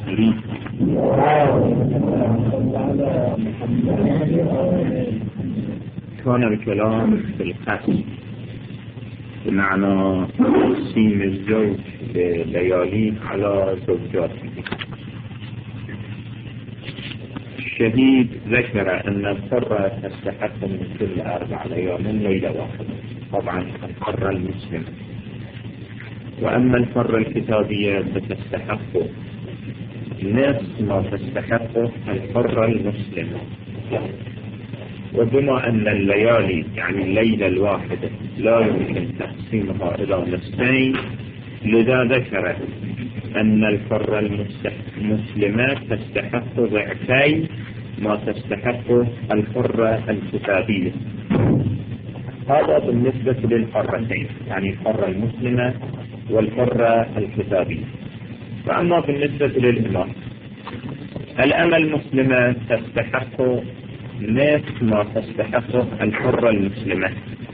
كان الكلام في القسم بمعنى تقسيم الزوج لليالي على زوجاته. الشهيد ذكر أن الحرة تستحق من كل 4 ليال ليلة واحدة، طبعا الحرة المسلمة. وأما الحرة الكتابية فتستحق نفس ما تستحقه الحرة المسلمة. وبما أن الليالي يعني الليلة الواحدة لا يمكن تقسيمها إلى نصفين، لذا ذكر أن الحرة المسلمة تستحق ضعفين ما تستحقه الحرة الكتابية. هذا بالنسبة للحرتين، يعني الحرة المسلمة والحرة الكتابية. فأما بالنسبة للإمام، الأمة المسلمة تستحق نفس ما تستحقه الحرة المسلمة،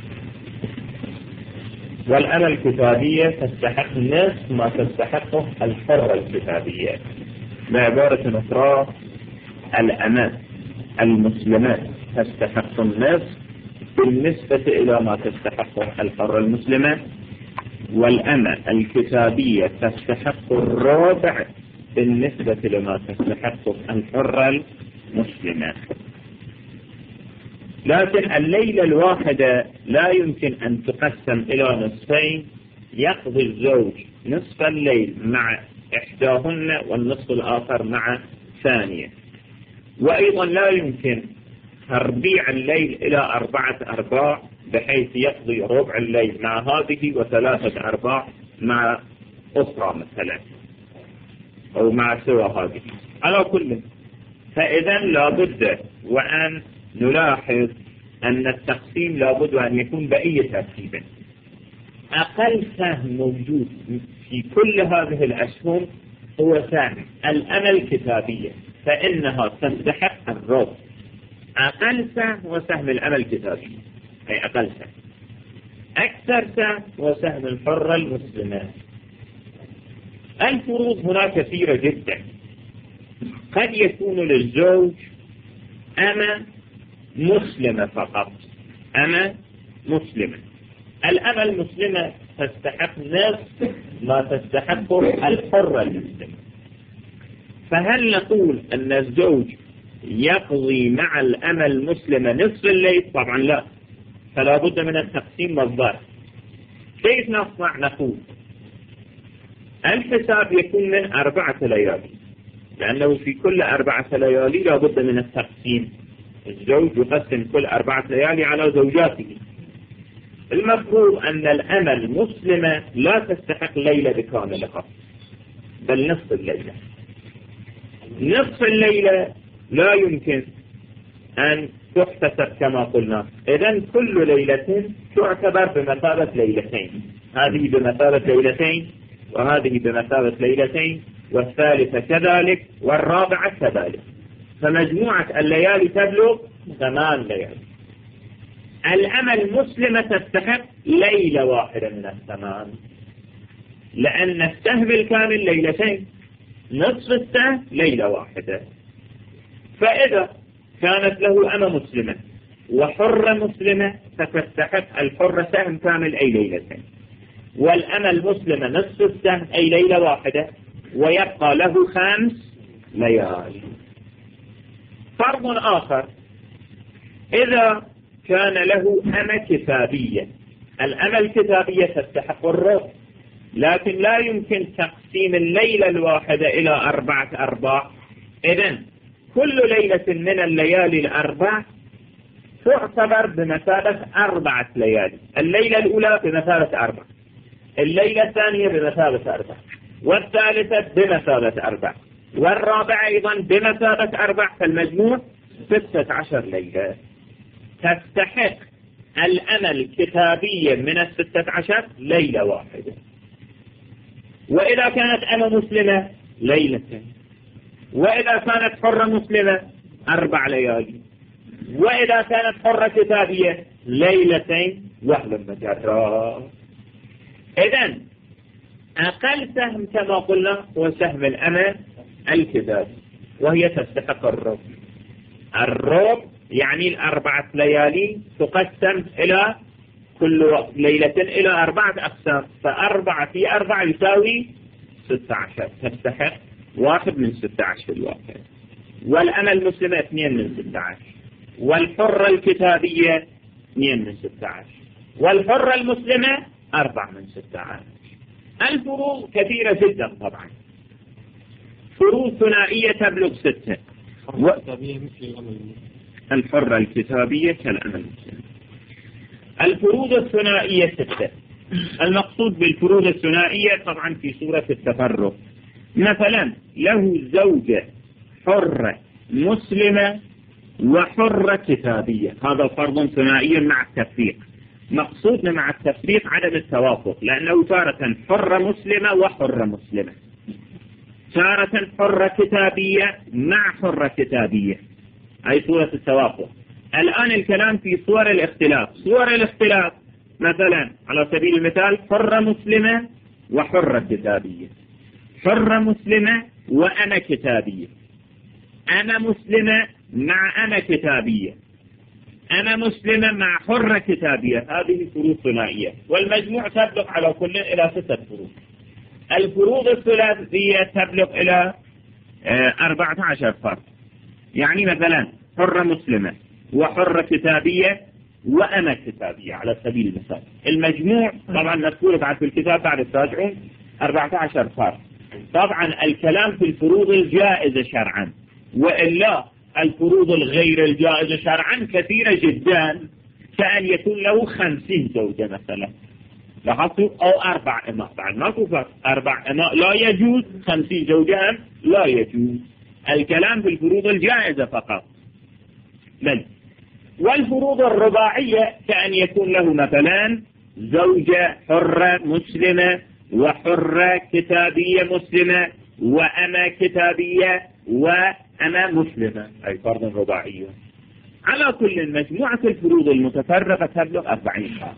والأمة الكتابية تستحق نفس ما تستحقه الحرة الكتابية. بعبارة أخرى، الأمة المسلمة تستحق النفس بالنسبة إلى ما تستحقه الحرة المسلمة، والأمة الكتابية تستحق الربع بالنسبة لما تستحقه الحرة المسلمة. لكن الليلة الواحدة لا يمكن أن تقسم إلى نصفين، يقضي الزوج نصف الليل مع إحداهن والنصف الآخر مع ثانية. وأيضا لا يمكن تربيع الليل إلى 4 أرباع بحيث يقضي ربع الليل مع هذه و3 أرباع مع أسرة مثلا أو مع سوى هذه. على كل، فإذا لابد وأن نلاحظ أن التقسيم لابد أن يكون بأي ترتيب. أقل سهم موجود في كل هذه الأسهم هو سهم الأمة الكتابية، فإنها تستحق الربع. أقل سهم هو سهم الأمة الكتابية، أي أقل سهم. أكثر سهم هو سهم الحرة المسلمة. الفروض هنا كثيرة جدا. قد يكون للزوج أمة مسلمة فقط، أمة مسلمة. الأمة المسلمة تستحق نفس ما تستحقه الحرة المسلمة. فهل نقول أن الزوج يقضي مع الأمة المسلمة نصف الليل؟ طبعا لا، فلا بد من التقسيم والضرب. كيف نصنع؟ نقول الحساب يكون من 4 ليالي، لأنه في كل 4 ليالي لا بد من التقسيم. الزوج يقسم كل 4 ليالي على زوجاته. المفروض أن الأمة المسلمة لا تستحق ليلة بكاملها، بل نصف الليلة. نصف الليلة لا يمكن أن تحتسب كما قلنا. إذن كل ليلة تعتبر بمثابة ليلتين، هذه بمثابة ليلتين وهذه بمثابة ليلتين، والثالثة كذلك والرابعة كذلك. فمجموعة الليالي تبلغ 8 ليالي. الأمة المسلمة تستحق ليلة واحدة من 8، لأن السهم الكامل ليلتين، نصف السهم ليلة واحدة. فإذا كانت له أمة مسلمة وحرة مسلمة فتستحق الحرة سهم كامل أي ليلتين، والأمة المسلمة نصف السهم أي ليلة واحدة، ويبقى له 5 ليالي. فرض آخر، إذا كان له أمة كتابية، الأمة الكتابية تستحق الربع، لكن لا يمكن تقسيم الليلة الواحدة إلى 4 أرباع. إذن كل ليلة من الليالي ال4 تعتبر بمثابة 4 ليالي. الليلة الأولى بمثابة 4، الليلة الثانية بمثابة 4، والثالثة بمثابة 4، والرابعة أيضا بمثابة 4، فالمجموع 16 ليلة. تستحق الأمة الكتابية من 16 ليلة واحدة. وإذا كانت أمة مسلمة ليلتين، وإذا كانت حرة مسلمة 4 ليالي، وإذا كانت حرة كتابية ليلتين وهل مجرى. إذن أقل سهم كما قلنا هو سهم الأمة الكتاب، وهي تستحق الربع. الربع يعني 4 ليالي تقسم إلى كل ليلة إلى 4 أقسام، ف4 في 4 يساوي 16، تستحق 1 من 16 في الواقع. والأمة المسلمة 2 من 16، والحرة الكتابية 2 من 16، والحرة المسلمة 4 من 16. الفروض كثيرة جدا طبعا، فروض ثنائية تبلغ 6. الحرة الكتابية كالأمة المسلمة. الفروض الثنائية 6. المقصود بالفروض الثنائية طبعا في صورة التفرق، مثلا له زوجة حرة مسلمة وحرة كتابية، هذا فرض ثنائي مع التفريق. مقصودنا مع التفريق عدم التوافق، لأنه تارة حرة مسلمة وحرة مسلمة، تارة حرة كتابية مع حرة كتابية، أي صورة التوافق. الآن الكلام في صور الاختلاف. صور الاختلاف مثلا على سبيل المثال حرة مسلمة وحرة كتابية، حرة مسلمة وأنا كتابية، أنا مسلمة مع أنا كتابية، أنا مسلمة مع حرة كتابية. هذه فروض ثنائية، والمجموع تبلغ على كل إلى 6 فروض. الفروض الثلاثية تبلغ إلى 14 فرد، يعني مثلا حرة مسلمة وحرة كتابية وأنا كتابية على سبيل المثال. المجموع طبعا مذكور بعد في الكتاب بعد التراجعون 14 فرد. طبعا الكلام في الفروض الجائزة شرعا، وإلا الفروض الغير الجائزة شرعا كثيرة جدا، كأن يكون له 50 زوجة مثلا، لاحظتوا، أو 4 إماء. بعد ما كفر 4 إماء لا يجوز، 50 زوجة لا يجوز. الكلام في الفروض الجائزة فقط. بل والفروض الرباعية كأن يكون له مثلا زوجة حرة مسلمة وحرة كتابية مسلمة وأنا كتابية وأنا مسلمة، أي فرض رباعي. على كل مجموعة الفروض المتفرقة تبلغ 40 فرد.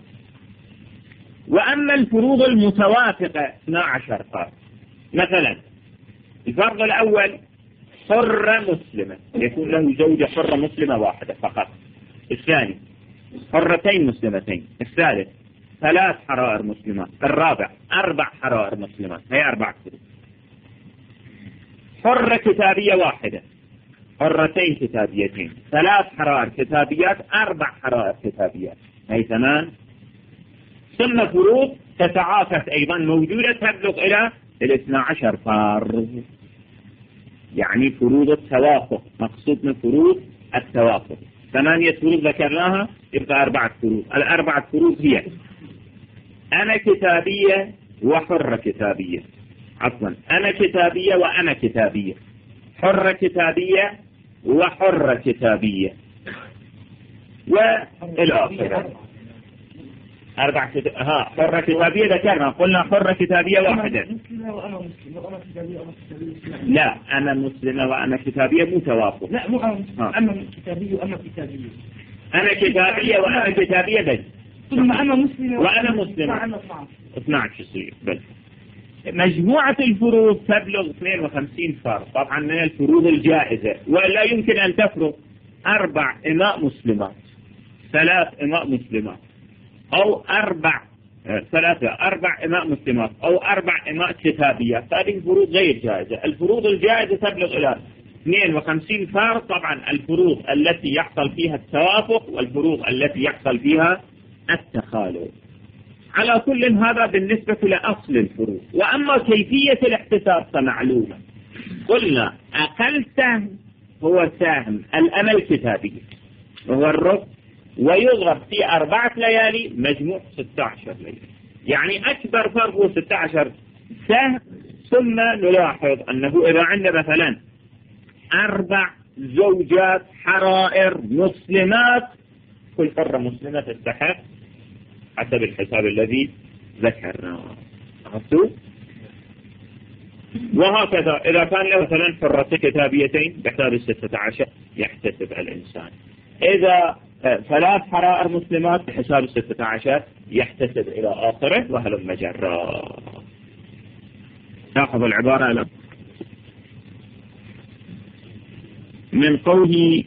وأما الفروض المتوافقة 12 فرد. مثلا الفرض الأول حرة مسلمة، يكون له زوجة حرة مسلمة واحدة فقط. الثاني حرتين مسلمتين. الثالث 3 حرائر مسلمات. الرابع 4 حرائر مسلمات. هي 4 فروض. حرة كتابية واحدة، حرتين كتابيتين، 3 حرائر كتابيات، 4 حرائر كتابيات، هي 8. ثم فروض تتعاكس أيضا موجودة تبلغ إلى 12 فرض، يعني فروض التوافق. مقصود من فروض التوافق 8 فروض ذكرناها، يبقى 4 فروض. ال4 فروض هي أنا كتابية وحرة كتابية، عفوا أنا كتابية وأنا كتابية، حرة كتابية وحرة كتابية، والآخرة 4 حرة كتابية ذكرنا، قلنا حرة كتابية واحدة. لا أنا مسلمة وأنا كتابية مو توافق. لا مو أنا كتابية وأنا كتابية، أنا كتابية وأنا كتابية بس، ثم أنا مسلمة وأنا مسلمة 12 يصير بس. مجموعة الفروض تبلغ 52 فرد، طبعا من الفروض الجائزة، ولا يمكن أن تفرض 4 إماء مسلمات، 3 إماء مسلمات، أو 4 إماء مسلمات، أو 4 إماء كتابيات. هذه الفروض غير جائزة. الفروض الجائزة تبلغ إلى 52 فرد. طبعا الفروض التي يحصل فيها التوافق والفروض التي يحصل فيها التخالف. على كل هذا بالنسبة لأصل الفروض. وأما كيفية الاحتساب فمعلومة. قلنا أقل سهم هو سهم الأمة الكتابية وهو الربع، ويضرب في 4 ليالي مجموع 16 ليلة، يعني أكبر فرق هو 16 سهم. ثم نلاحظ أنه إذا عندنا مثلا 4 زوجات حرائر مسلمات، كل حرة مسلمة تستحق حسب الحساب الذي ذكرناه. وهكذا إذا كان له مثلا حرة كتابيتين بحساب 16 يحتسب الإنسان. إذا 3 حرائر مسلمات بحساب 16 يحتسب إلى آخره، وهلم جرا. نأخذ العبارة من قوله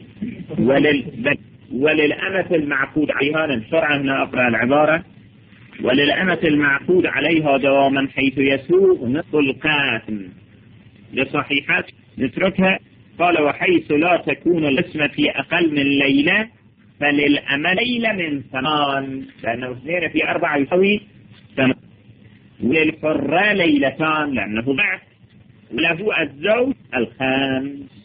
وللأمة المعقود عليها. بسرعة هنا أقرأ العبارة. وللأمة المعقود عليها دواما حيث يسوغ نصف القاسم لصحيحات نتركها. قال وحيث لا تكون القسمة في أقل من ليلة فللأمة ليلة من 8 لأنه 2 في 4 يساوي 8. وللحرة ليلتان لأنه ضعف. وله الزوج الخامس.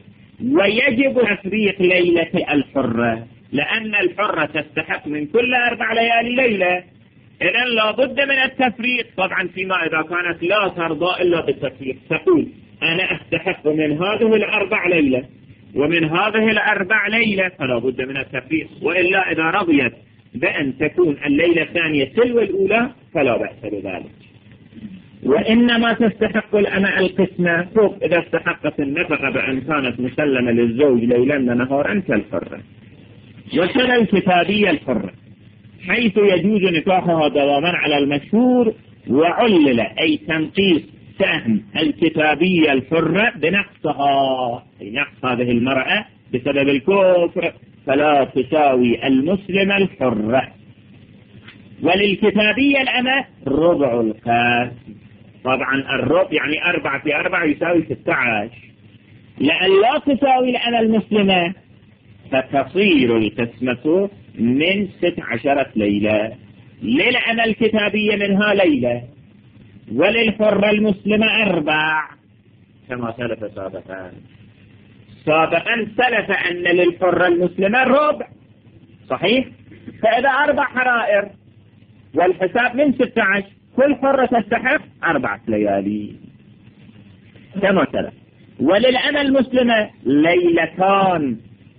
ويجب تفريق ليلة الحرة لأن الحرة تستحق من كل 4 ليالي ليلة. إذن لا بد من التفريق. طبعا فيما إذا كانت لا ترضى إلا بالتفريق تقول أنا أستحق من هذه 4 ليلة ومن هذه 4 ليلة فلا بد من التفريق. وإلا إذا رضيت بأن تكون الليلة الثانية تلو الأولى فلا بأس بذلك. وإنما تستحق الأمة القسمة فوق إذا استحقت النفقة بأن كانت مسلمة للزوج ليلا ونهارا كالحرة. وكذا الكتابية الحرة حيث يجوز نكاحها دواما على المشهور. وعلل أي تنقيص سهم الكتابية الحرة بنقصها أي نقص هذه المرأة بسبب الكفر فلا تساوي المسلمة الحرة. وللكتابية الأمة ربع القاسم. طبعا الربع يعني 4 في 4 يساوي 16. لأن لا تساوي الأمة المسلمة فتصير القسمة من 16 ليلة. للأمة الكتابية منها ليلة. وللحرة المسلمة 4 كما سلف سابقا. سابقا سلف أن للحرة المسلمة الربع صحيح. فإذا 4 حرائر والحساب من 16 كل حرة تستحق 4 ليالي كما سلف. وللأمة المسلمة ليلتان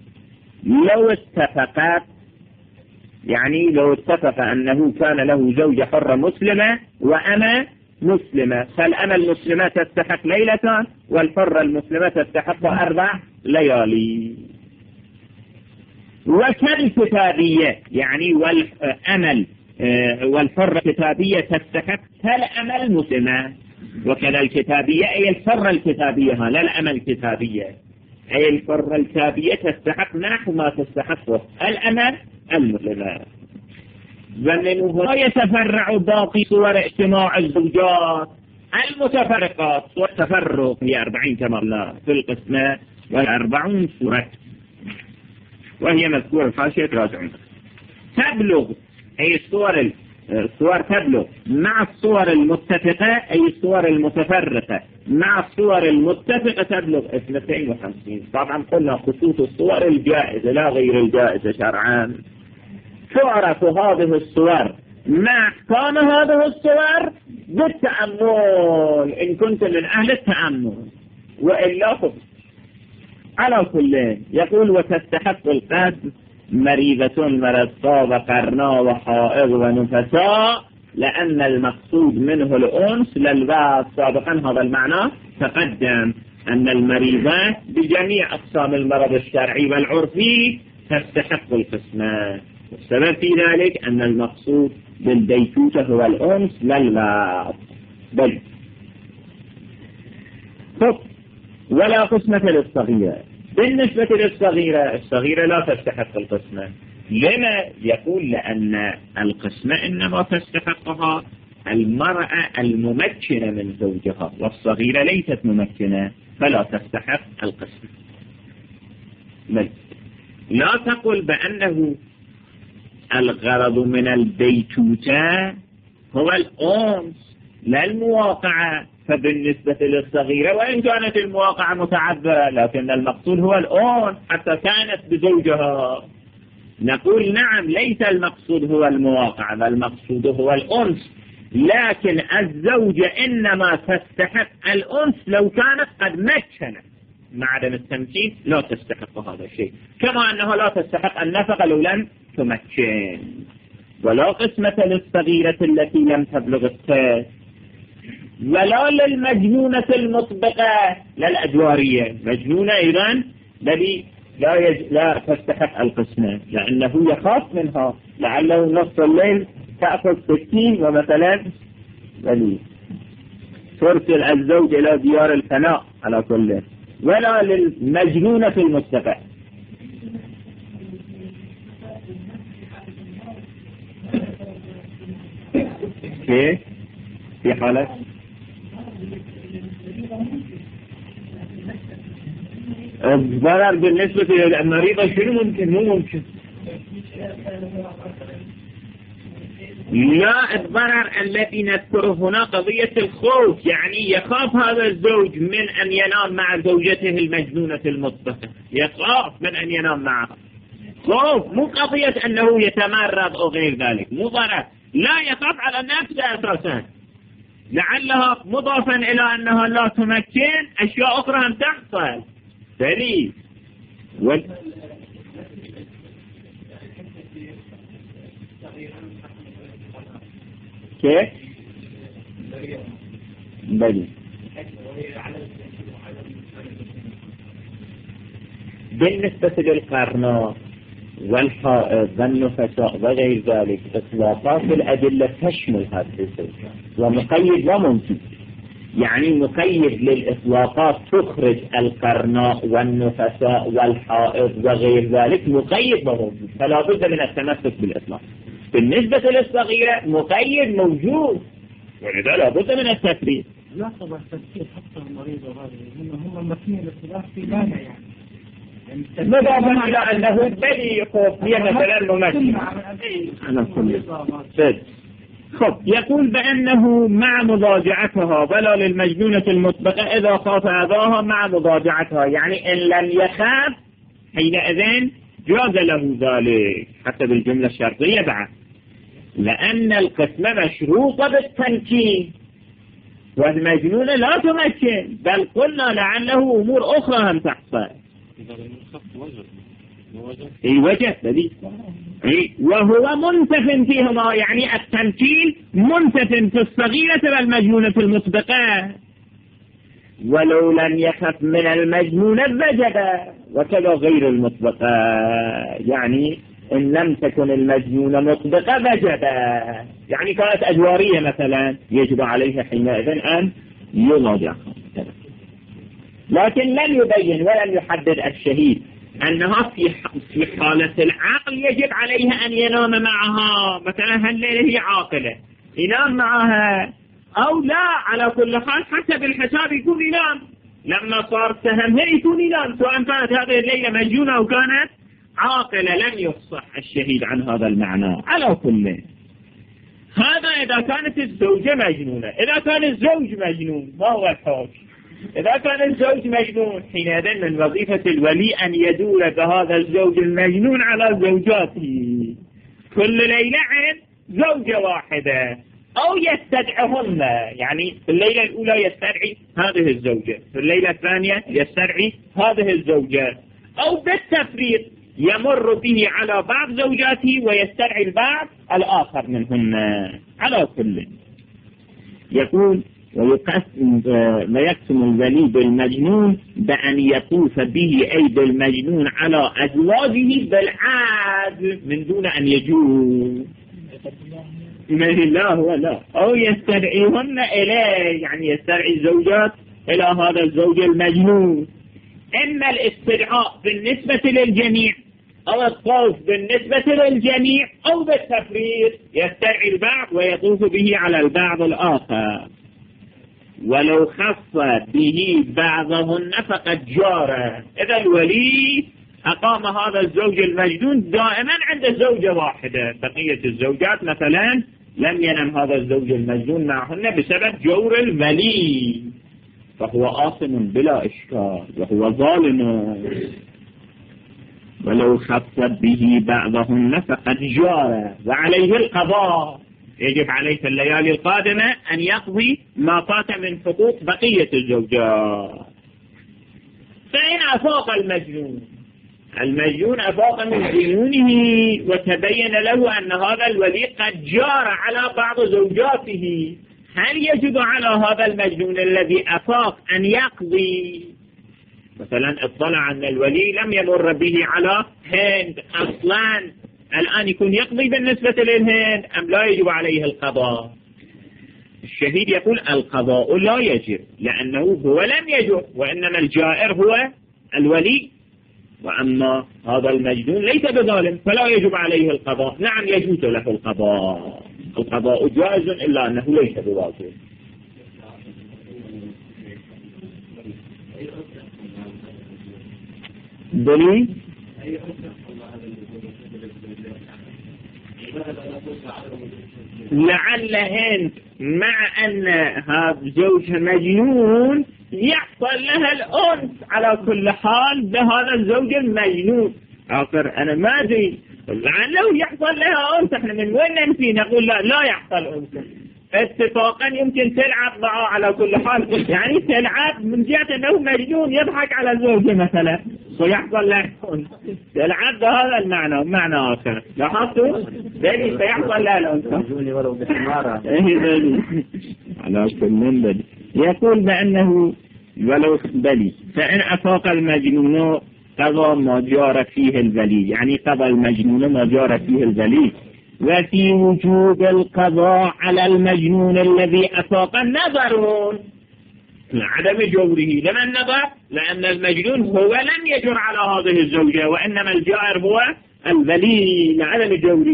لو اتفقت يعني لو اتفق أنه كان له زوجة حرة مسلمة وأمة مسلمة فالأمة المسلمة تستحق ليلتان والحرة المسلمة تستحق 4 ليالي. وكالكتابية يعني والأمل والحرة الكتابية تستحق كالأمة المسلمة. وكذا الكتابية أي الحرة الكتابية لا الأمة الكتابية أي الحرة الكتابية تستحق نحو ما تستحقه الأمة المسلمة. ومن هنا يتفرع باقي صور اجتماع الزوجات المتفرقات. والتفرق هي 40 كما قلنا في القسمة و40 صورة وهي مذكورة في حاشية راجعون. تبلغ أي الصور تبلغ مع الصور المتفقة أي الصور المتفرقة مع الصور المتفقة تبلغ 52. طبعا قلنا خصوص الصور الجائزة لا غير الجائزة شرعا. تعرف هذه الصور مع أحكام هذه الصور بالتأمل إن كنت من أهل التأمل وإلا خذ. على كل يقول وتستحق القسم مريضة مرض صاب قرنا وحائض ونفساء لأن المقصود منه الأنس للبعض. سابقا هذا المعنى تقدم أن المريضات بجميع أقسام المرض الشرعي والعرفي تستحق القسمة. والسبب في ذلك أن المقصود بالبيتوتة هو الأنس للبعض. ولا قسمة للصغيرة. بالنسبة الصغيرة لا تستحق القسمة. لما؟ يقول لأن القسمة إنما تستحقها المرأة الممكنة من زوجها والصغيرة ليست ممكنة فلا تستحق القسمة. لا تقل بأنه الغرض من البيتوتة هو الأنس لا المواقعة. فبالنسبة للصغيرة وإن كانت المواقعة متعذرة لكن المقصود هو الأنس حتى كانت بزوجها. نقول نعم ليس المقصود هو المواقعة بل المقصود هو الأنس. لكن الزوجة إنما تستحق الأنس لو كانت قد مكنت. مع عدم التمكين لا تستحق هذا الشيء كما أنه لا تستحق النفقة لو لم تمكن. ولا قسمة للصغيرة التي لم تبلغ السن ولا للمجنونة المطبقة للأجوارية. مجنونة إذن الذي لا تستحق القسمة لأنه يخاف منها لعله نصف الليل تأخذ 60 ومثلا ترسل الزوج إلى ديار الفناء على كله ولا للمجنونة المطلقة. في حالة الضرر بالنسبة للمريضة شنو ممكن؟ مو ممكن. لا، الضرر الذي نذكره هنا قضية الخوف، يعني يخاف هذا الزوج من أن ينام مع زوجته المجنونة المطلقة، يخاف من أن ينام معها، خوف، مو قضية أنه يتمرض أو غير ذلك، مو ضرر، لا، يخاف على نفسه أساسا، لعلها مضافا إلى أنها لا تمكن أشياء أخرى أن تحصل. فلي كيف؟ بلي بالنسبة للقرناء والحائض والنفساء وغير ذلك إطلاقات الأدلة تشمل هذه الزوجات، ومقيد لا ممكن، يعني مقيد للإطلاقات تخرج القرناء والنفساء والحائض وغير ذلك، مقيد موجود، فلا بد من التمسك بالإطلاق. بالنسبة للصغيرة مقيد موجود، ولذا لا بد من التفريق. لا طبعا تفسير حتى المريض وهذا هم مكين الاختلاف في مانع يعني مضافا إلى أنه بدي يخوف هي مثلا ممثل. خب يقول بأنه مع مضاجعتها ولا للمجنونة المطلقة إذا خاف أذاها مع مضاجعتها، يعني إن لم يخاف حينئذ جاز له ذلك حتى بالجملة الشرطية بعد، لأن القسمة مشروطة بالتمكين والمجنونة لا تمكن، بل قلنا لعله أمور أخرى هم تحصل. وجه بدي وهو منتف فيهما، يعني التمكين منتف في الصغيرة والمجنونة المطلقة، ولو لم يخف من المجنونة وجب، وكذا غير المطلقة، يعني إن لم تكن المجنونة مطلقة وجب، يعني كانت أجوارية مثلا يجب عليها حينئذ أن يضاجعها، لكن لم يبين ولم يحدد الشهيد أنها في حالة العقل يجب عليها أن ينام معها، مثلا هالليلة هي عاقلة ينام معها أو لا، على كل حال حتى بالحساب يكون ينام، لما صار سهمها يكون ينام، سواء كانت هذه الليلة مجنونة أو كانت عاقلة، لم يفصح الشهيد عن هذا المعنى. على كل هذا إذا كانت الزوجة مجنونة. إذا كان الزوج مجنون ما هو الحكم؟ إذا كان الزوج مجنون حينئذ من وظيفة الولي أن يدور بهذا الزوج المجنون على زوجاته كل ليلة عن زوجة واحدة، أو يستدعهن، يعني في الليلة الأولى يستدعي هذه الزوجة، في الليلة الثانية يستدعي هذه الزوجة، أو بالتفريط يمر به على بعض زوجاته ويستدعي البعض الآخر منهن. على كل يقول ويقسم الولي بالمجنون بأن يطوف به أي بالمجنون على أزواجه بالعادل من دون أن يجوز من الله ولا، أو يستدعيهن إليه، يعني يستدعي الزوجات إلى هذا الزوج المجنون، إما الاستدعاء بالنسبة للجميع أو الطوف بالنسبة للجميع، أو بالتفريط يستدعي البعض ويطوف به على البعض الآخر. ولو خص به بعضهن فقد جار، إذا الولي أقام هذا الزوج المجنون دائما عند زوجة واحدة، بقية الزوجات مثلا لم ينم هذا الزوج المجنون معهن بسبب جور الولي، فهو آثم بلا إشكال وهو ظالم. ولو خص به بعضهن فقد جار وعليه القضاء، يجب عليه في الليالي القادمة أن يقضي ما فات من حقوق بقية الزوجات. فإن أفاق المجنون أفاق من جنونه وتبين له أن هذا الولي قد جار على بعض زوجاته، هل يجب على هذا المجنون الذي أفاق أن يقضي؟ مثلا اطلع أن الولي لم يمر به على هند أصلا، الآن يكون يقضي بالنسبة للهند أم لا يجب عليه القضاء؟ الشهيد يقول القضاء لا يجب لأنه هو لم يجر، وإنما الجائر هو الولي، وأما هذا المجنون ليس بظالم فلا يجب عليه القضاء. نعم يجوز له القضاء، القضاء جائز إلا أنه ليس بواجب. دليل لعل هند مع أن هذا زوجها مجنون يحصل لها الأنس على كل حال بهذا الزوج المجنون. آخر أنا ما أدري لعله يحصل لها أنس، احنا من وين ننفي نقول لا يحصل أنس اتفاقا، يمكن تلعب معه على كل حال، يعني تلعب من جهة أنه مجنون يضحك على الزوجة مثلا ويحصل له أنس، تلعب بهذا المعنى. معنى آخر لاحظتوا ذلك سيحصل له الأنس ولو بحمارة على كل من بلي. يقول بأنه ولو بلي فإن أفاق المجنون قضى ما جار فيه البلي، يعني قضى المجنون ما جار فيه البلي. وفي وجوب القضاء على المجنون الذي أفاق النظر لعدم جوره. لمن نظر؟ لأن المجنون هو لم يجر على هذه الزوجة، وإنما الجائر هو البلي لعدم جوره.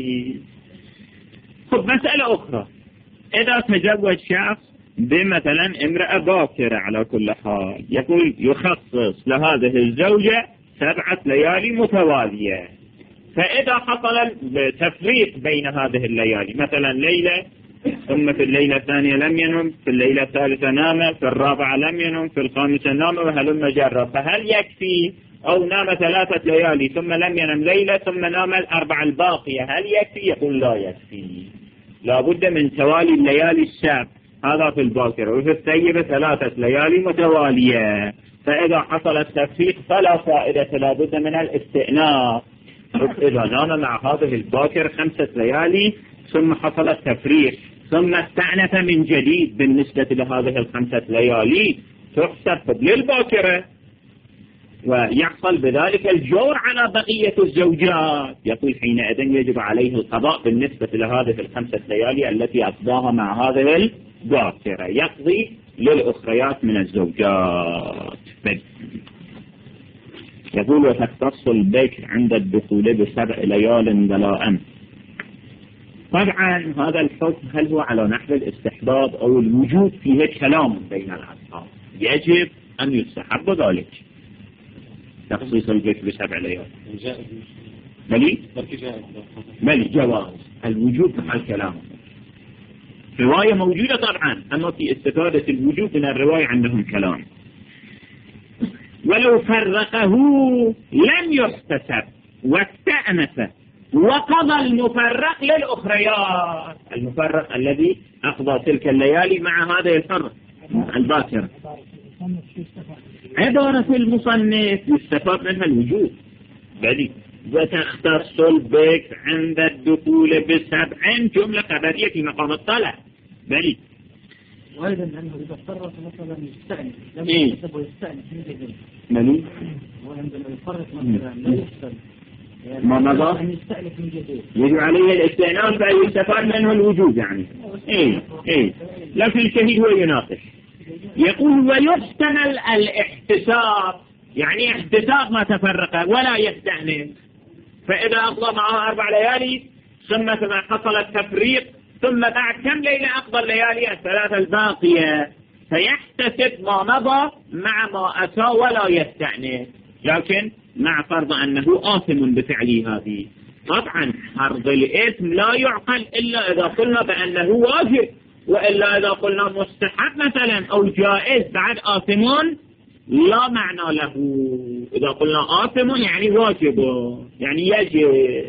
خب مسألة أخرى، إذا تزوج شخص بمثلا امرأة باكرة على كل حال، يقول يخصص لهذه الزوجة 7 ليالي متوالية، فإذا حصل تفريق بين هذه الليالي، مثلا ليلة ثم في الليلة الثانية لم ينم، في الليلة الثالثة نام، في الرابعة لم ينم، في الخامسة نام، وهلم جرى، فهل يكفي؟ أو نام 3 ليالي ثم لم ينم ليلة ثم نام 4 الباقية، هل يكفي؟ يقول لا يكفي، لابد من توالي الليالي السبع، هذا في الباكرة. وفي الثيبة 3 ليالي متوالية، فإذا حصل التفريق فلا فائدة، لابد من الاستئناف. إذا نام مع هذه الباكرة 5 ليالي ثم حصل التفريق ثم استأنف من جديد بالنسبة لهذه 5 ليالي تحسب للباكرة، ويحصل بذلك الجور على بقية الزوجات. يقول حينئذ يجب عليه القضاء بالنسبة لهذه 5 ليالي التي أقضاها مع هذه الباكرة، يقضي للأخريات من الزوجات. يقول وتختص البكر عند الدخول ب7 ليال بلاء. طبعا هذا الحكم هل هو على نحو الاستحباب أو الوجود؟ فيه كلام بين الأصحاب، يجب أن يستحب ذلك تخصيص البكر ب7 ليال. بلي جواز الوجود مع الكلام. رواية موجودة طبعا، أما في استفادة الوجود من الرواية عندهم كلام. ولو فرقه لم يحتسب واستأنف وقضى المفرق للأخريات، المفرق الذي أقضى تلك الليالي مع هذه الفرق الباكرة. عبارة المصنف يستفاد منها الوجود. بلي وتختص البكر عند الدخول ب7 جملة خبرية في مقام الطلب. بلي وأيضا أنه إذا فرق مثلا يستأنف لم يحتسب ويستأنف من جديد. بلي وعندما يفرق مثلا لا يحتسب ما مضى يجب عليه الاستئناف فيستفاد منه الوجود يعني. لكن الشهيد هو يناقش، يقول ويحتمل الاحتساب، يعني احتساب ما تفرق ولا يستأنف، فإذا أقضى معه 4 ليالي ثم حصل التفريق ثم بعد كم ليلة أقضى الليالي 3 الباقية، فيحتسب ما مضى مع ما أتى ولا يستأنف، لكن مع فرض أنه آثم بفعله هذه. طبعا حرض الإثم لا يعقل إلا إذا قلنا بأنه واجب، وإلا إذا قلنا مستحب مثلا أو جائز بعد آثمون لا معنى له. إذا قلنا آثم يعني واجب، يعني يجب.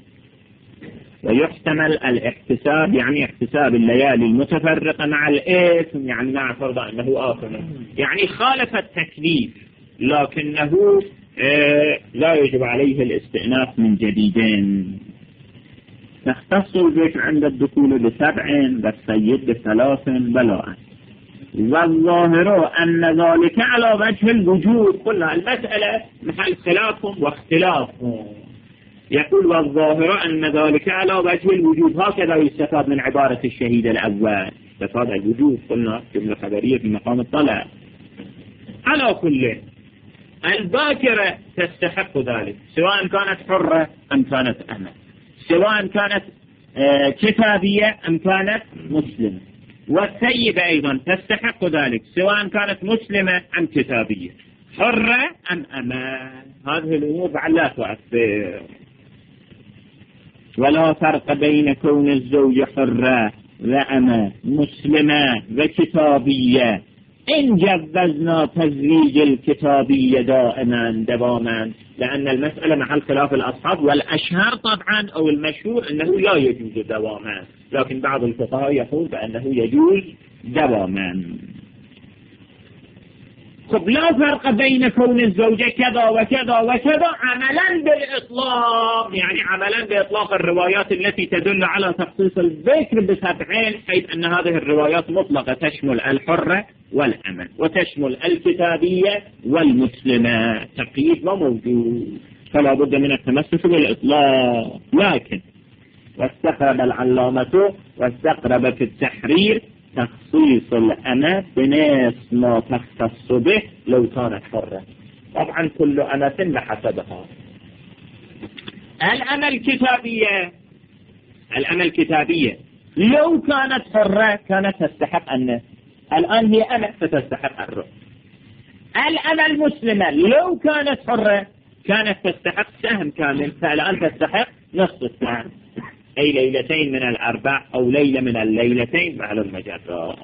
ويحتمل الاحتساب يعني احتساب الليالي المتفرقة مع الإثم، يعني مع فرض أنه آثم، يعني خالف التكليف لكنه لا يجب عليه الاستئناف من جديدين. تختص البكر عند الدخول ب7 والسيد ب3 بلاء. والظاهر أن ذلك على وجه الوجود. قلنا المسألة محل خلافهم واختلافهم. يقول والظاهر أن ذلك على وجه الوجود، هكذا يستفاد من عبارة الشهيد الأول. بس هذا الوجود قلنا جملة خبرية في مقام الطلب. على كل الباكرة تستحق ذلك سواء كانت حرة أم كانت أمة، سواء كانت كتابية أم كانت مسلمة، والثيبة أيضا تستحق ذلك سواء كانت مسلمة أم كتابية، حرة أم أمة. هذه الأمور بعد لا تؤثر. ولا فرق بين كون الزوج حرة وأمة مسلمة وكتابية إن جوزنا تزويج الكتابية دائما دواما، لأن المسألة محل خلاف الأصحاب، والأشهر طبعا أو المشهور أنه لا يجوز دواما، لكن بعض الفقهاء يقول بأنه يجوز دواما. خب لا فرق بين كون الزوجة كذا وكذا وكذا عملا بالإطلاق، يعني عملا بإطلاق الروايات التي تدل على تخصيص الذكر بسبعين، حيث أن هذه الروايات مطلقة تشمل الحرة والأمة وتشمل الكتابية والمسلمة، تقييد ما موجود، فلا بد من التمسك بالإطلاق. لكن واستقرب العلامة واستقرب في التحرير تخصيص الأمة بناس ما تختص به لو كانت حرة. طبعا كل أمة بحسبها. الأمة الكتابية لو كانت حرة كانت تستحق النصف، الآن هي أمة فتستحق الربع. الأمة المسلمة لو كانت حرة كانت تستحق سهم كامل، فالآن تستحق نصف السهم، أي ليلتين من الأربع أو ليلة من الليلتين مع المجرات.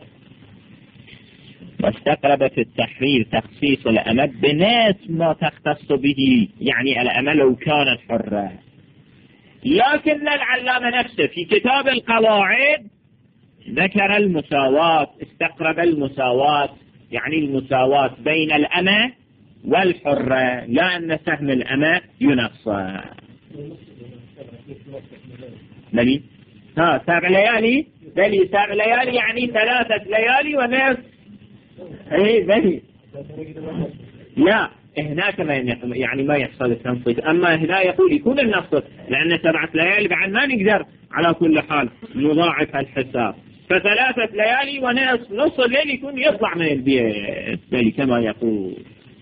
واستقرب في التحرير تخصيص الأمة بناس ما تختص به، يعني الأمة لو كانت حرة. لكن العلامة نفسه في كتاب القواعد ذكر المساواة، استقرب المساواة، يعني المساواة بين الأمة والحرة، لا أن سهم الأمة ينقص. بلي 7 ليالي، بلي 7 ليالي يعني 3 ليالي ونصف. ايه بلي لا هناك ما يعني ما يحصل التنصيص، اما هنا يقول يكون النص، لان 7 ليالي بعد ما نقدر على كل حال نضاعف الحساب، ف3 ليالي ونصف، نص الليل يكون يطلع من البيت بلي كما يقول.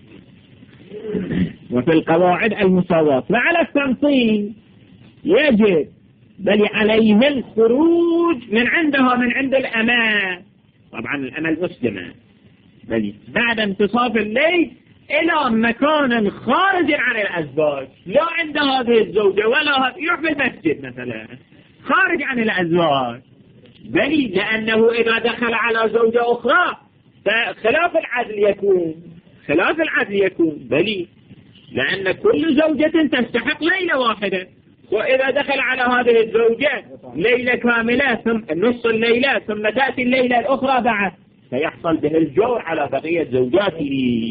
وفي القواعد المساواة، وعلى التنصيص يجب بل عليه الخروج من عندها من عند الأمة، طبعا الأمة المسلمة، بل بعد انتصاف الليل إلى مكان خارج عن الأزواج، لا عند هذه الزوجة ولا يروح بالمسجد مثلا خارج عن الأزواج، بل لأنه إذا دخل على زوجة أخرى فخلاف العدل يكون بل لأن كل زوجة تستحق ليلة واحدة، وإذا دخل على هذه الزوجة ليلة كاملة ثم نص الليلة ثم تأتي الليلة الأخرى بعد، فيحصل به الجور على بقية زوجاته.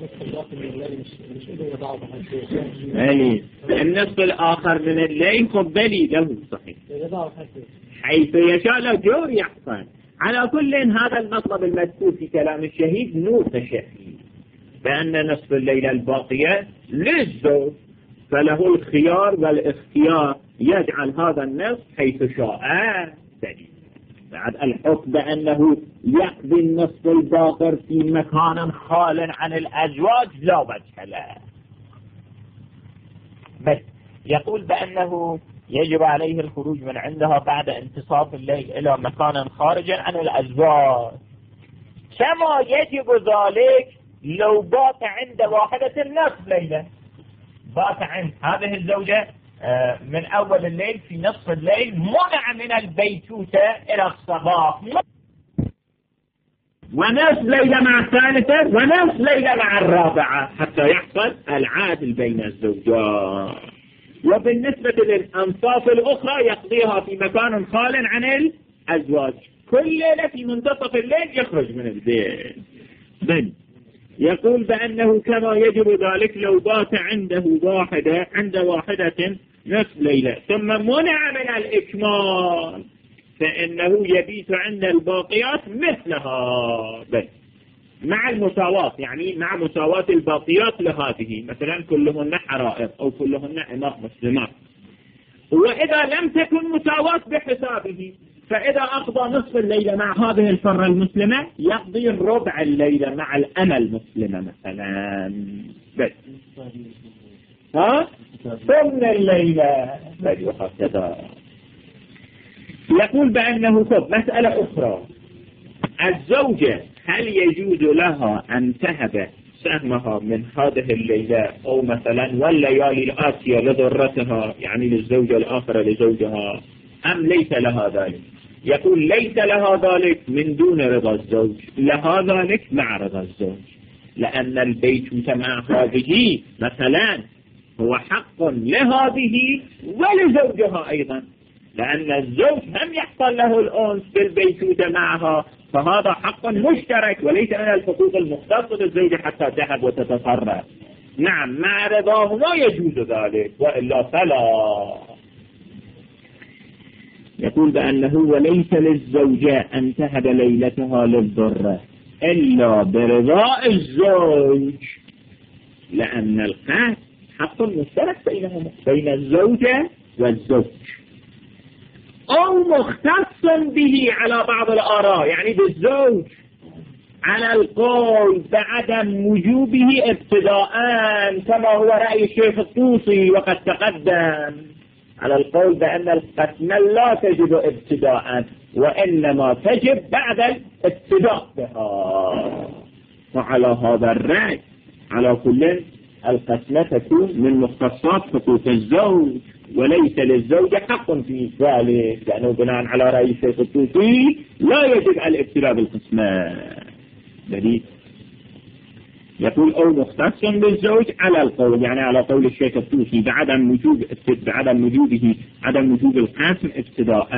النصف الآخر من الليل قبلي له صحيح، حيث يشاء له جور يحصل. على كل هذا المطلب المذكور في كلام الشهيد نور تشهيد، بأن نصف الليلة الباقية للزوج، فله الخيار والاختيار يجعل هذا النصف حيث شاء. بعد الحكم بأنه يقضي النصف الباقر في مكان خال عن الأزواج لا وجه له، بس يقول بأنه يجب عليه الخروج من عندها بعد انتصاف الليل إلى مكان خارج عن الأزواج، كما يجب ذلك لو بات عند واحدة نصف ليلة. بات عند هذه الزوجة من أول الليل في نصف الليل، منع من البيتوتة إلى الصباح، ونصف ليلة مع الثالثة ونصف ليلة مع الرابعة، حتى يحصل العادل بين الزوجات. وبالنسبة للأنصاف الأخرى يقضيها في مكان خال عن الأزواج، كل ليلة في منتصف الليل يخرج من البيت. بل يقول بأنه كما يجب ذلك لو بات عنده عند واحدة نصف ليلة ثم منع من الإكمال، فإنه يبيت عند الباقيات مثلها، بس مع المساواة، يعني مع مساواة الباقيات لهذه، مثلا كلهن حرائر أو كلهن إماء مسلمات. وإذا لم تكن مساواة بحسابه، فإذا أقضى نصف الليلة مع هذه الحرة المسلمة يقضي ربع الليلة مع الأمة المسلمة مثلا. بس ثمن الليلة هكذا. يقول بأنه مسألة أخرى، الزوجة هل يجوز لها أن تهب سهمها من هذه الليلة أو مثلا والليالي الآتية لضرتها، يعني للزوجة الآخرة لزوجها، أم ليس لها ذلك؟ يقول ليس لها ذلك من دون رضا الزوج، لها ذلك مع رضا الزوج، لأن البيت مع هذه مثلا هو حق لهذه ولزوجها أيضا، لأن الزوج هم يحصل له الأنس بالبيتوتة معها، فهذا حق مشترك وليس من الحقوق المختصة بالزوجة حتى تهب وتتصرف. نعم مع رضاه لا يجوز ذلك، وإلا فلا. يقول بأنه وليس للزوجة أن تهب ليلتها للضرة إلا برضاء الزوج، لأن القسم حق مشترك بينهما، بين الزوجة والزوج، أو مختص به على بعض الآراء، يعني بالزوج على القول بعدم وجوبه ابتداء كما هو رأي الشيخ الطوسي وقد تقدم، على القول بأن القسم لا تجب ابتداء وإنما تجب بعد الابتداء بها. وعلى هذا الرأي على كل القسمة تكون من مختصات حقوق الزوج وليس للزوجة حق في ذلك، لأنه بناء على رأي الشيخ الطوسي لا يجب الابتداء بالقسمة. دليل يقول أو مختص بالزوج على القول، يعني على قول الشيخ الطوسي بعدم وجوب القسم ابتداء.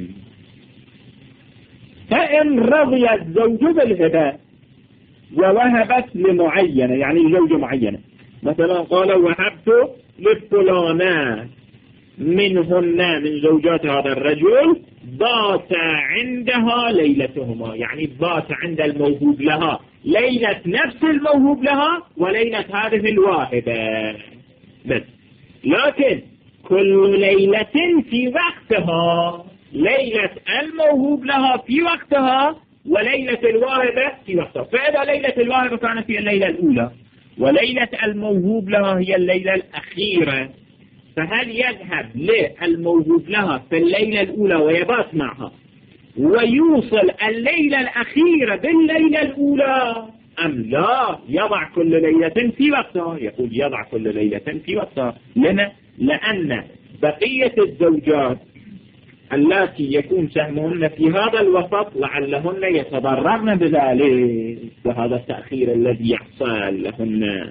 فإن رضي الزوج بالهبة ووهبت لمعينة، يعني زوجة معينة، مثلا قال وهبت لفلانة منهن من زوجات هذا الرجل بات عندها ليلتهما، يعني بات عند الموهوب لها ليلة نفس الموهوب لها وليلة هذه الواحدة بس، لكن كل ليلة في وقتها، ليلة الموهوب لها في وقتها وليلة الواهبة في وقتها. فإذا ليلة الواهبة كانت هي الليلة الأولى وليلة الموهوب لها هي الليلة الأخيرة، فهل يذهب للموهوب لها في الليلة الأولى ويبات معها ويوصل الليلة الأخيرة بالليلة الأولى، أم لا يضع كل ليلة في وقتها؟ يقول يضع كل ليلة في وقتها. لأن بقية الزوجات التي يكون سهمهن في هذا الوسط لعلهن يتضررن بذلك وهذا التأخير الذي يحصل لهن.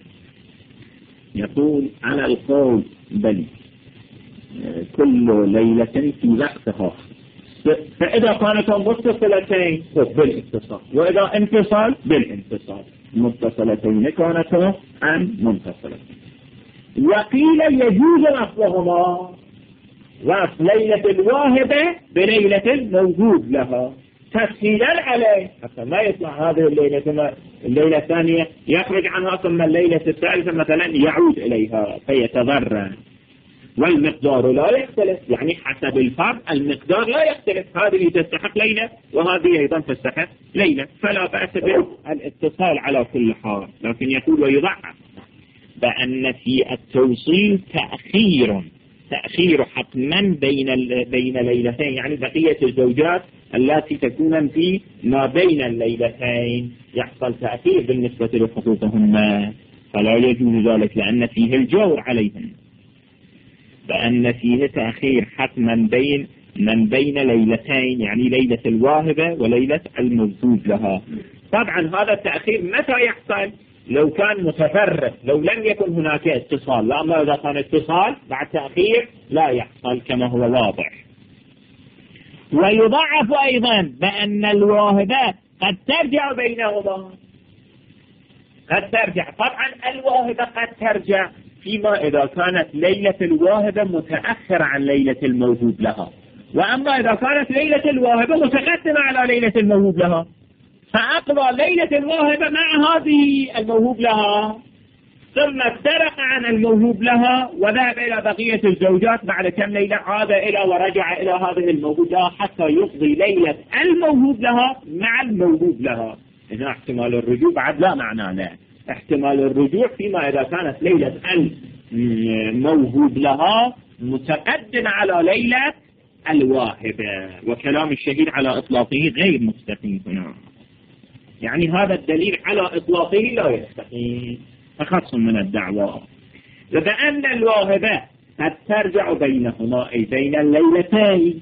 يقول على القول بل كل ليلة في وقتها، فإذا كانت متصلتين بالاتصال، وإذا انفصال بالانفصال، متصلتين كانتا أم منفصلتين. وقيل يجوز وصلهما، وصل ليلة الواهبة بليلة الموجود لها تسهيلا عليه حتى ما يطلع هذه الليلة ثم الليلة الثانية يخرج عنها ثم الليلة الثالثة مثلا يعود إليها فيتضرر. والمقدار لا يختلف، يعني حسب الفرد المقدار لا يختلف، هذه تستحق ليلة وهذه أيضا تستحق ليلة، فلا بأس بالاتصال على كل حال. لكن يقول ويضعف بأن في التوصيل تأخير حتما بين ليلتين، يعني بقية الزوجات التي تكون في ما بين الليلتين يحصل تأخير بالنسبة لحقوقهن، فلا يجوز ذلك لأن فيه الجور عليهن، بأن فيه تأخير حتما من بين ليلتين، يعني ليلة الواهبة وليلة الموجود لها. طبعا هذا التأخير متى يحصل؟ لو كان متفرق، لو لم يكن هناك اتصال، لأما إذا كان اتصال بعد تأخير لا يحصل كما هو واضح. ويضعف أيضا بأن الواهبة قد ترجع بينهما، قد ترجع. طبعا الواهبة قد ترجع فيما إذا كانت ليلة الواهبة متأخرة عن ليلة الموهوب لها، وأما إذا كانت ليلة الواهبة متقدمة على ليلة الموهوب لها فأقضى ليلة الواهبة مع هذه الموهوب لها، ثم افترق عن الموهوب لها وذهب إلى بقية الزوجات بعد كم ليلة، عاد إلى ورجع إلى هذه الموهوب لها حتى يقضي ليلة الموهوب لها مع الموهوب لها. هنا احتمال الرجوع بعد لا معنى له، احتمال الرجوع فيما إذا كانت ليلة الموهوب لها متقدم على ليلة الواهبة، وكلام الشهيد على إطلاقه غير مستقيم هنا، يعني هذا الدليل على إطلاقه لا يستقيم، فخص من الدعوة. لأن الواهبة قد ترجع بينهما أي بين الليلتين،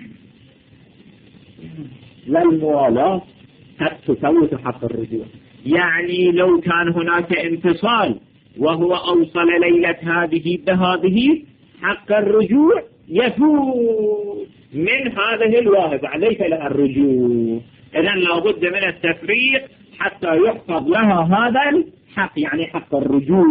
والموالاة قد تفوت حق الرجوع، يعني لو كان هناك انفصال وهو أوصل ليلة هذه بهذه حق الرجوع يفوت من هذه الواهبة، ليس لها الرجوع. إذن لابد من التفريق حتى يحفظ لها هذا الحق، يعني حق الرجوع.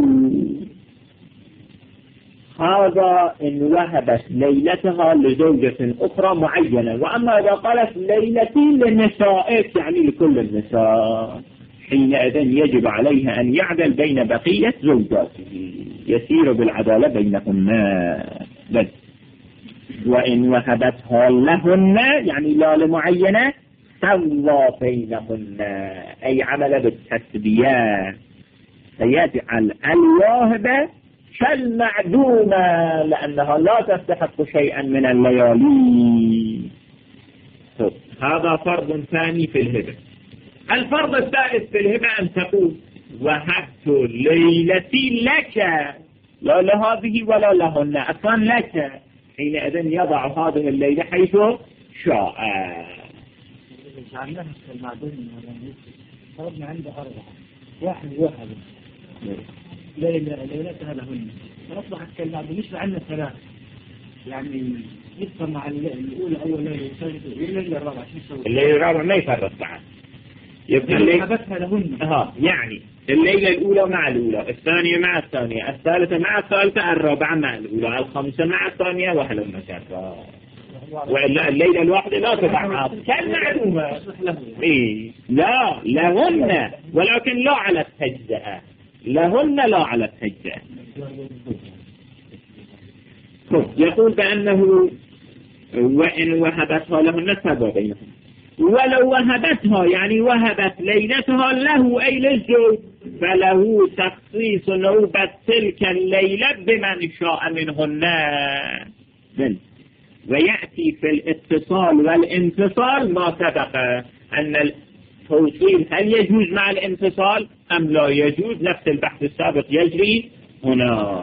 هذا إن وهبت ليلتها لزوجة أخرى معينة. وأما إذا قالت ليلتي للنساء يعني لكل النساء، حينئذ يجب عليها أن يعدل بين بقية زوجاته، يسير بالعدالة بينهن بس. وإن وهبتها لهن يعني لا لمعينة سوى بينهن، أي عمل بالتسبية، فيجعل الواهبة كالمعدومة لأنها لا تستحق شيئا من الليالي. هذا فرض ثاني في الهبة. الفرض الثالث في الهبة أن تقول وهبت ليلتي لك، لا لهذه ولا لهن، أصلا لك، حينئذ يضع هذه الليلة حيث شاء. جعلناها كالمعدوم، فرضنا عنده 4، واحد وهب ليلتها لهن، فأصبحت كالمعدوم، مش عندنا 3، يعني يدخل مع الأولى أول ليلة الليلة الرابعة. الليلة الرابعة ما يفرق بعد، يبقى الليلة لهن. يعني الليلة الأولى مع الأولى، الثانية مع الثانية، الثالثة مع الثالثة، الرابعة مع الأولى، الخامسة مع الثانية، وهلم جرا. وإلا الليلة الواحدة لا تبع كالمعلومة. إيه لا لهن، ولكن لا على التجزئة، لهن لا على التجزئة. يقول بأنه وإن وهبتها لهن سبب بينهم، ولو وهبتها يعني وهبت ليلتها له أي للزوج، فله تخصيص نوبة تلك الليلة بمن شاء منهن. ويأتي في الاتصال والانفصال ما سبق أن التوصيل هل يجوز مع الانفصال أم لا يجوز، نفس البحث السابق يجري هنا.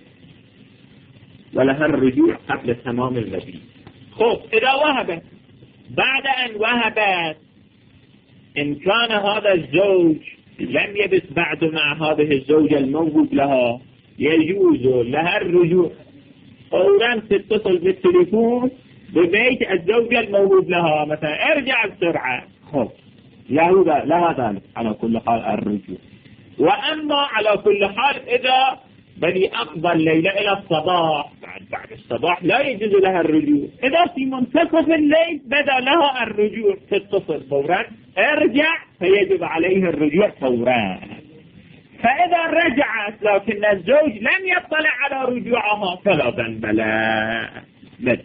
ولها الرجوع قبل تمام المبيت. إذا وهبت بعد أن وهبت، إن كان هذا الزوج لم يبت بعد مع هذه الزوجة الموهوب لها، يجوز لها الرجوع فورا، تتصل بالتليفون ببيت الزوجة الموهوب لها مثلا، ارجع بسرعة، لها ذلك على كل حال الرجوع. وأما على كل حال إذا بني أقضى الليلة إلى الصباح، بعد الصباح لا يجوز لها الرجوع. إذا في منتصف الليل بدأ لها الرجوع، تتصل فورا ارجع، فيجب عليه الرجوع فورا. فإذا رجعت لكن الزوج لم يطلع على رجوعها فلا ذنب له. بس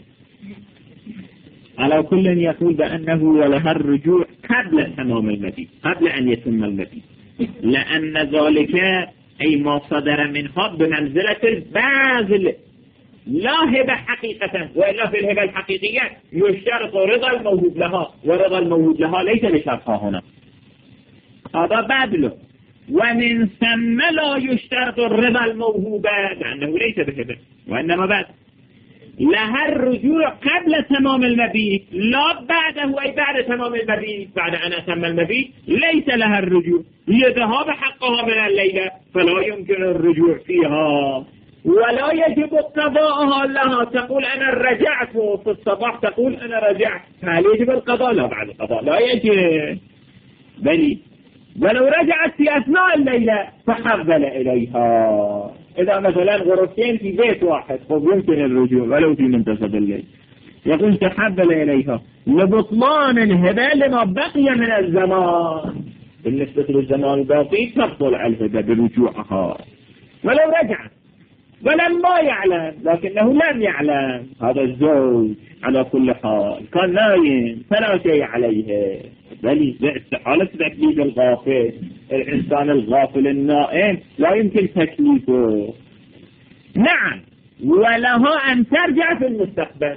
على كل يقول بأنه ولها الرجوع قبل تمام المبيت، قبل أن يتم المبيت، لأن ذلك أي ما صدر منها بمنزلة الباذل لا هبة حقيقة. وإلا في الهبة الحقيقية يشترط رضا الموهوب لها، ورضا الموهوب لها ليس لشرطها هنا، هذا باذله. ومن ثم لا يشترط الرضا الموهوبة لأنه ليس بهبة وإنما بعد. لها الرجوع قبل تمام المبيت لا بعده، أي بعد تمام المبيت، بعد أن أتم المبيت ليس لها الرجوع، لذهاب حقها من الليلة فلا يمكن الرجوع فيها، ولا يجب قضاءها لها. تقول أنا رجعت في الصباح، تقول أنا رجعت، هل يجب القضاء؟ لا، بعد القضاء لا يجب. بل ولو رجعت في أثناء الليلة فحضل إليها. إذا مثلا غرفتين في بيت واحد يمكن الرجوع ولو في منتصف الليل، يقول تحضل إليها لبطلان الهبة لما بقي من الزمان. بالنسبة للزمان الباقي تبطل الهبة برجوعها. ولو رجع ولما يعلم، لكنه لم يعلم هذا الزوج على كل حال كان نايم فلا شيء عليه، بل باستحالة تكليف الغافل. الإنسان الغافل النائم لا يمكن تكليفه. نعم، ولها أن ترجع في المستقبل.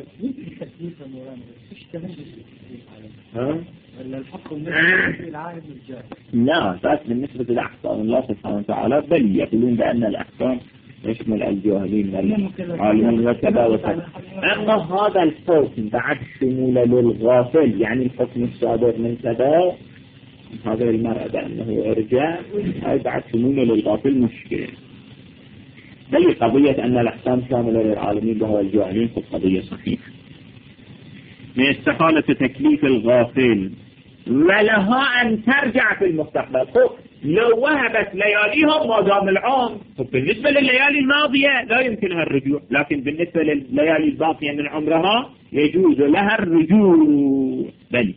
لا، بس بالنسبة للأحكام الله سبحانه وتعالى بل يقولون بأن الأحكام يشمل الجاهلين والعالمين وكذا وكذا. أما هذا الحكم بعد شموله للغافل، يعني الحكم الصادر من كذا هذا المرأة بأنه ارجع، هذا بعد شموله للغافل مشكلة. بل قضية أن الأحكام شاملة للعالمين وهو الجاهلين في القضية صحيحة. من استحالة تكليف الغافل ولها أن ترجع في المستقبل. لو وهبت لياليها ما دام العام، بالنسبة لليالي الماضية لا يمكنها الرجوع، لكن بالنسبة لليالي الباقية من عمرها يجوز لها الرجوع. بل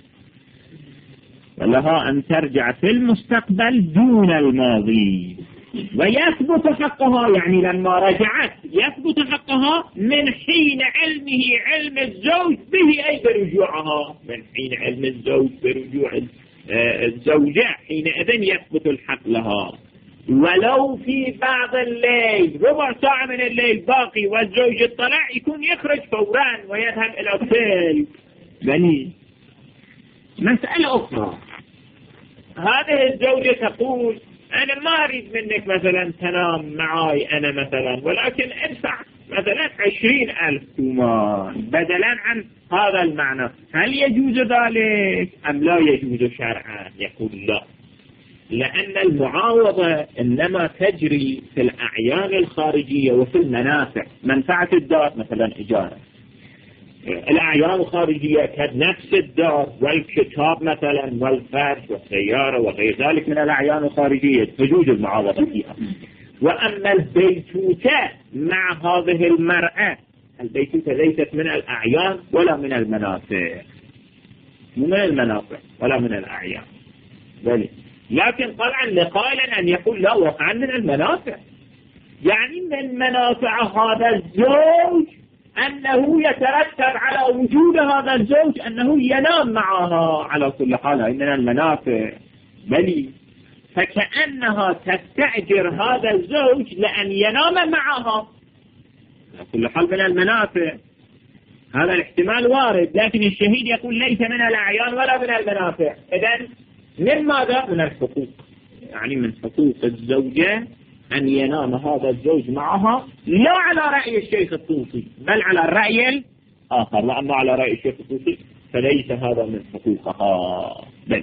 ولها أن ترجع في المستقبل دون الماضي، ويثبت حقها، يعني لما رجعت يثبت حقها من حين علمه علم الزوج به أي برجوعها، من حين علم الزوج برجوع الزوجة حينئذ يثبت الحق لها. ولو في بعض الليل ربع ساعة من الليل باقي والزوج اطلع يكون يخرج فورا ويذهب إلى السلك. بني مسألة أخرى، هذه الزوجة تقول أنا ما أريد منك مثلا تنام معاي أنا مثلا، ولكن ادفع مثلا 20,000 تومان بدلا عن هذا المعنى. هل يجوز ذلك أم لا يجوز شرعا؟ يقول لا، لأن المعاوضة إنما تجري في الأعيان الخارجية وفي المنافع. منفعة الدار مثلا إجارة، الأعيان الخارجية كنفس الدار والكتاب مثلا والفرش والسيارة وغير ذلك من الأعيان الخارجية تجوز المعاوضة فيها. وأما البيتوتة مع هذه المرأة، البيتوتة ليست من الأعيان ولا من المنافع، من المنافع ولا من الأعيان، لكن طبعا لقائلا أن يقول لا وقعا من المنافع، يعني من منافع هذا الزوج أنه يترتب على وجود هذا الزوج أنه ينام معها على كل حال من المنافع. بل فكأنها تستأجر هذا الزوج لأن ينام معها على كل حال من المنافع. هذا الاحتمال وارد، لكن الشهيد يقول ليس من الأعيان ولا من المنافع. إذن من ماذا؟ من الحقوق، يعني من حقوق الزوجة أن ينام هذا الزوج معها، لا على رأي الشيخ الطوسي بل على الرأي الآخر. وأما على رأي الشيخ الطوسي فليس هذا من حقوقها. بل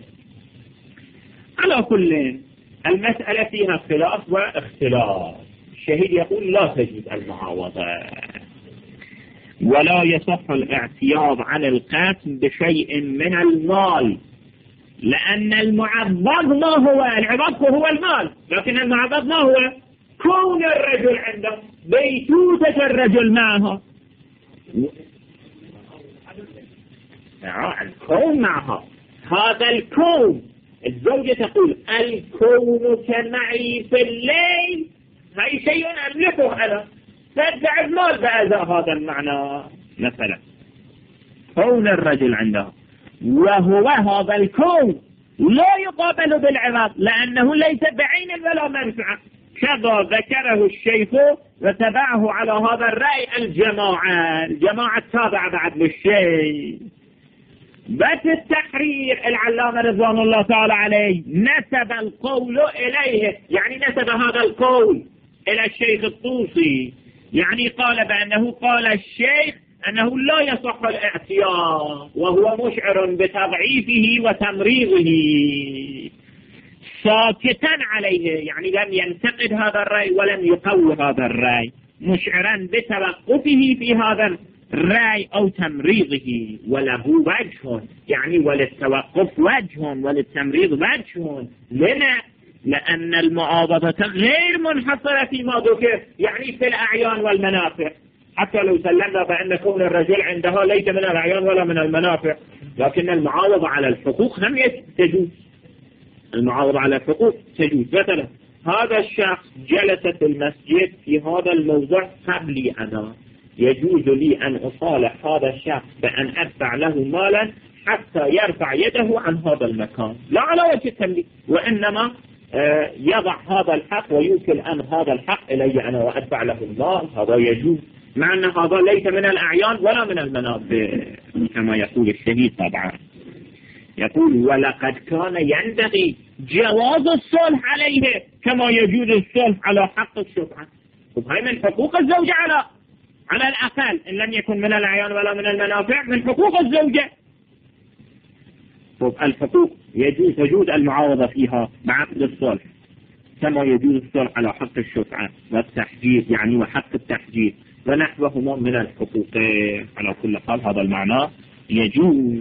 على كل المسألة فيها خلاف واختلاف. الشهيد يقول لا تجوز المعاوضة، ولا يصح الاعتياض عن القسم بشيء من المال، لأن المعضد ما هو العضد هو المال، لكن المعضد ما هو كون الرجل عنده بيتوتة الرجل معها، الكون معها. هذا الكون الزوجة تقول الكون كمعي في الليل، هاي شيء أملكه أنا، تدفع المال بأذى هذا المعنى مثلا. كون الرجل عنده وهو هذا الكون لا يقابل بالعوض لأنه ليس بعين ولا منفعة، كذا ذكره الشيخ وتبعه على هذا الرأي الجماعة التابعة بعد للشيخ. بس التحرير العلامة رضوان الله تعالى عليه نسب القول إليه، يعني نسب هذا القول إلى الشيخ الطوسي، يعني قال بأنه قال الشيخ أنه لا يصح الاعتياض وهو مشعر بتضعيفه وتمريضه ساكتا عليه، يعني لم ينتقد هذا الرأي ولم يقوي هذا الرأي، مشعرا بتوقفه في هذا الرأي أو تمريضه. وله وجه، يعني وللتوقف وجه وللتمريض وجه. لما؟ لأن المعاضدة غير منحصرة فيما ذكر، يعني في الأعيان والمنافع. حتى لو سلمنا بأن كون الرجل عندها ليس من الأعيان ولا من المنافع، لكن المعاوضة على الحقوق هم تجوز. المعاوضة على الحقوق تجوز. مثلا هذا الشخص جلس في المسجد في هذا الموضع قبلي أنا، يجوز لي أن أصالح هذا الشخص بأن أدفع له مالا حتى يرفع يده عن هذا المكان، لا على وجه التمليك، وإنما يضع هذا الحق ويوكل أن هذا الحق إلي أنا وأدفع له المال، هذا يجوز، مع أن هذا ليس من الأعيان ولا من المنافع كما يقول الشهيد. طبعا يقول وَلَقَدْ كَانَ ينبغي جواز الصلح عليه كما يجوز الصلح على حق الشفعة. وهي من حقوق الزوجة على الأقل، إن لم يكن من الأعيان ولا من المنافع، من حقوق الزوجة. الحقوق تجوز المعاوضة فيها بعقد الصلح كما يجوز الصلح على حق الشفعة والتحجير، يعني وحق التحجير ونحوهما من الحقوق. على كل حال هذا المعنى يجوز.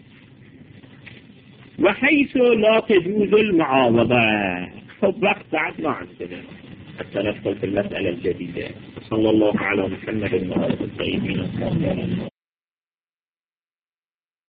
وحيث لا تجوز المعاوضة، وقت بعد ما عندنا حتى ندخل في المسألة الجديدة. صلى الله على محمد وعلى آله وصحبه.